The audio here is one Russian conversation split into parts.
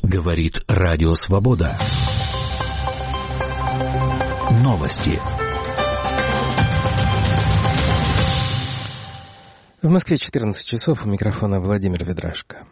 Говорит Радио Свобода. Новости. В Москве 14 часов. У микрофона Владимир Ведрашко.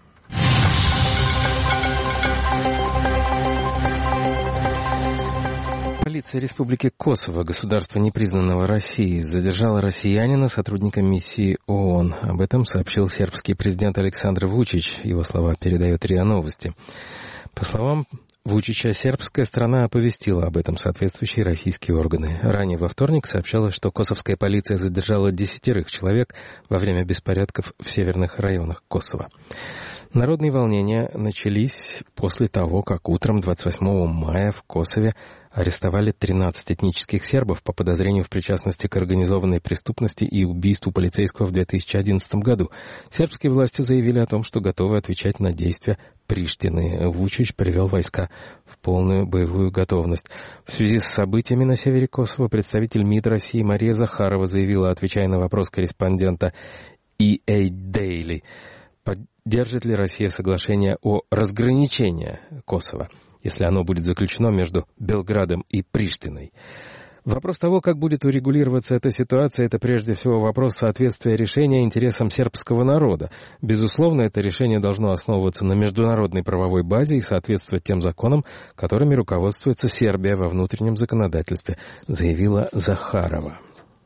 Полиция Республики Косово, государства, непризнанного Россией, задержала россиянина, сотрудника миссии ООН. Об этом сообщил сербский президент Александр Вучич. Его слова передает РИА Новости. По словам Вучича, сербская страна оповестила об этом соответствующие российские органы. Ранее во вторник сообщалось, что косовская полиция задержала 10 человек во время беспорядков в северных районах Косово. Народные волнения начались после того, как утром 28 мая в Косове арестовали 13 этнических сербов по подозрению в причастности к организованной преступности и убийству полицейского в 2011 году. Сербские власти заявили о том, что готовы отвечать на действия Приштины. Вучич привел войска в полную боевую готовность. В связи с событиями на севере Косово представитель МИД России Мария Захарова заявила, отвечая на вопрос корреспондента EA Daily, поддержит ли Россия соглашение о разграничении Косово, если оно будет заключено между Белградом и Приштиной. Вопрос того, как будет урегулироваться эта ситуация, это прежде всего вопрос соответствия решения интересам сербского народа. Безусловно, это решение должно основываться на международной правовой базе и соответствовать тем законам, которыми руководствуется Сербия во внутреннем законодательстве, заявила Захарова.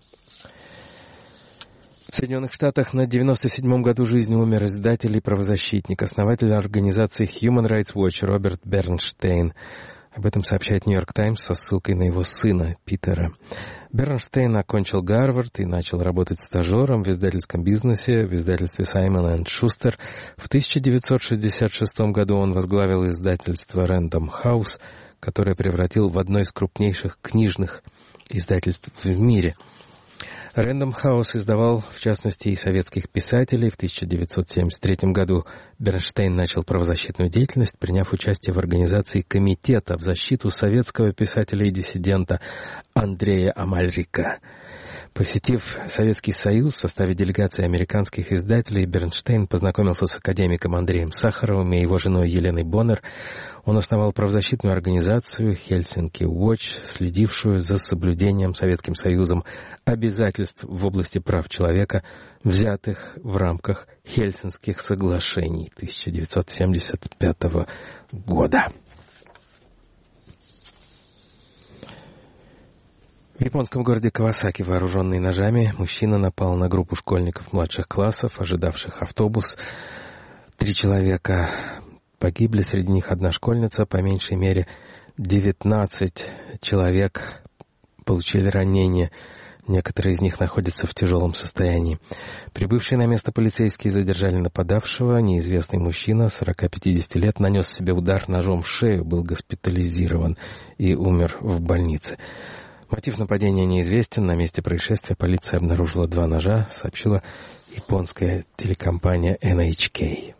В Соединенных Штатах на 97-м году жизни умер издатель и правозащитник, основатель организации Human Rights Watch Роберт Бернштейн. Об этом сообщает «Нью-Йорк Таймс» со ссылкой на его сына Питера. Бернштейн окончил Гарвард и начал работать стажером в издательском бизнесе в издательстве Simon & Schuster. В 1966 году он возглавил издательство Random House, которое превратил в одно из крупнейших книжных издательств в мире. Random House издавал, в частности, и советских писателей. В 1973 году Бернштейн начал правозащитную деятельность, приняв участие в организации комитета в защиту советского писателя и диссидента Андрея Амальрика. Посетив Советский Союз в составе делегации американских издателей, Бернштейн познакомился с академиком Андреем Сахаровым и его женой Еленой Боннер. Он основал правозащитную организацию Helsinki Watch, следившую за соблюдением Советским Союзом обязательств в области прав человека, взятых в рамках Хельсинских соглашений 1975 года. В японском городе Кавасаки, вооруженный ножами, мужчина напал на группу школьников младших классов, ожидавших автобус. 3 человека погибли, среди них 1 школьница, по меньшей мере 19 человек получили ранения. Некоторые из них находятся в тяжелом состоянии. Прибывшие на место полицейские задержали нападавшего. Неизвестный мужчина, 40-50 лет, нанес себе удар ножом в шею, был госпитализирован и умер в больнице. Мотив нападения неизвестен. На месте происшествия полиция обнаружила 2 ножа, сообщила японская телекомпания NHK.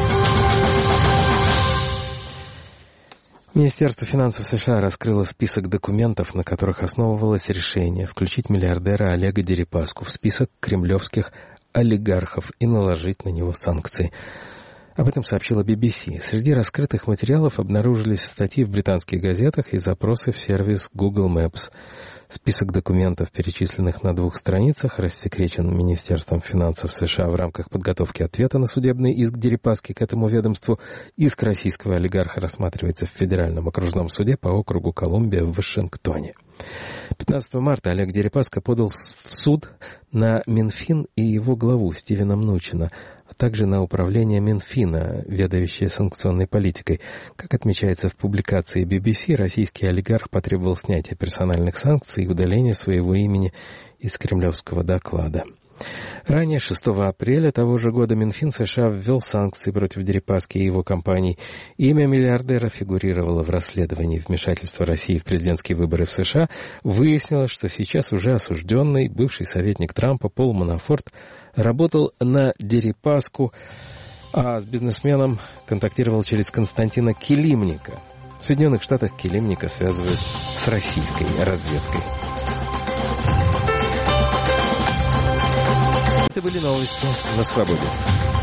Министерство финансов США раскрыло список документов, на которых основывалось решение включить миллиардера Олега Дерипаску в список кремлевских олигархов и наложить на него санкции. Об этом сообщила BBC. Среди раскрытых материалов обнаружились статьи в британских газетах и запросы в сервис Google Maps. Список документов, перечисленных на 2 страницах, рассекречен Министерством финансов США в рамках подготовки ответа на судебный иск Дерипаски к этому ведомству. Иск российского олигарха рассматривается в Федеральном окружном суде по округу Колумбия в Вашингтоне. 15 марта Олег Дерипаска подал в суд на Минфин и его главу Стивена Мнучина, а также на управление Минфина, ведающее санкционной политикой. Как отмечается в публикации BBC, российский олигарх потребовал снятия персональных санкций и удаления своего имени из кремлевского доклада. Ранее, 6 апреля того же года, Минфин США ввел санкции против Дерипаски и его компаний. Имя миллиардера фигурировало в расследовании вмешательства России в президентские выборы в США. Выяснилось, что сейчас уже осужденный бывший советник Трампа Пол Манафорт работал на Дерипаску, а с бизнесменом контактировал через Константина Килимника. В Соединенных Штатах Килимника связывают с российской разведкой. Это были новости на Свободе.